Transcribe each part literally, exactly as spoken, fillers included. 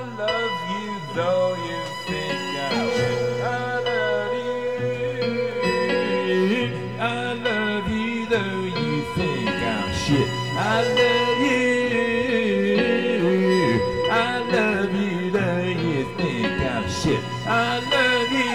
love you though you think I'm shit. I love you. I love you though you think I'm shit. I love you. I love you though you think I'm shit. I love you.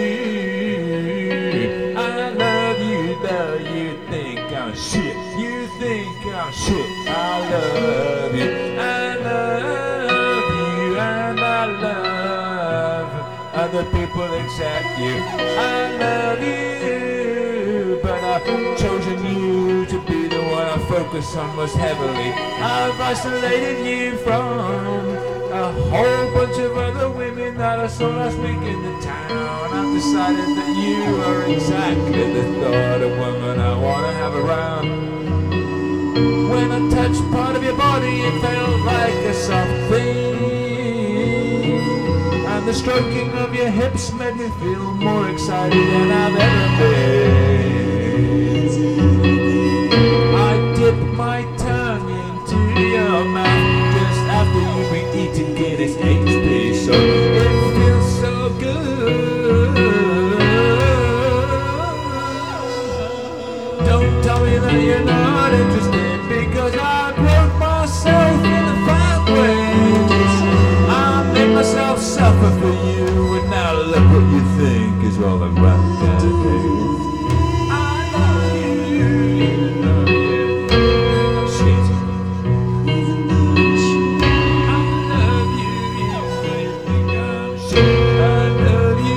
I love you though you think I'm shit. You think I'm shit. I love you. I love you and I love other people except you. I love you, but I've chosen you to be the one I focus on most heavily. I've isolated you from a whole bunch of other women that I saw last week in the town. I've decided that you are exactly the sort of woman I want to have around. When I touched part of your body, it felt like a soft thing, and the stroking of your hips made me feel more excited than I've ever been. I dipped my tongue into your mouth just after you've been eating Guinness H P, so it feels so good. Don't tell me that you're not interested, because I broke myself in a fat ways. I made myself suffer for you, and now look what you think is all around that is. I love you, I love you. Shit. I love you, you think I'm shit. I love you.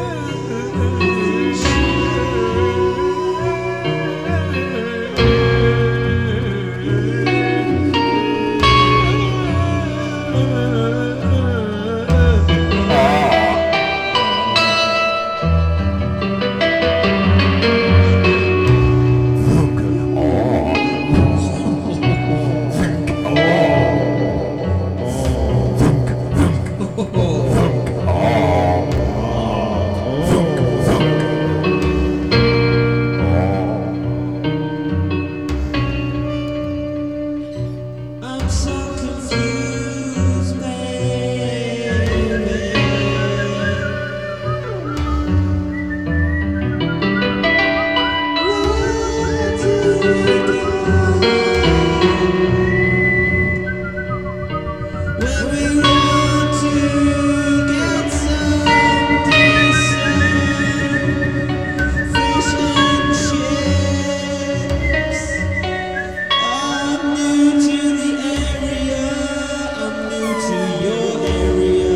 I'm so confused, baby. What do we do when we want to get some decent fish and chips? I'm new to the area, I'm new to your area.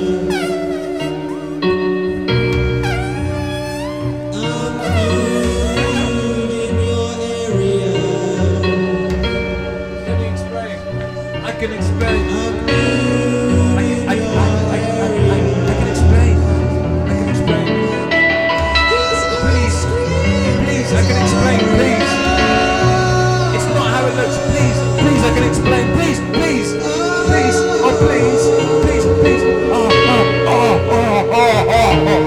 I'm food in your area. Let me explain. I can explain. I'm new I in can, I, your I, I, I, I, I can explain. I can explain. Please, please, I can explain, please. It's not how it looks, please, please, I can explain, please, please, please, oh please, please, please, oh, oh, oh, oh, oh, oh, oh.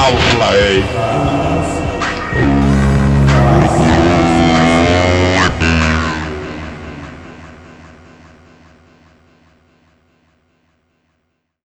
lovely.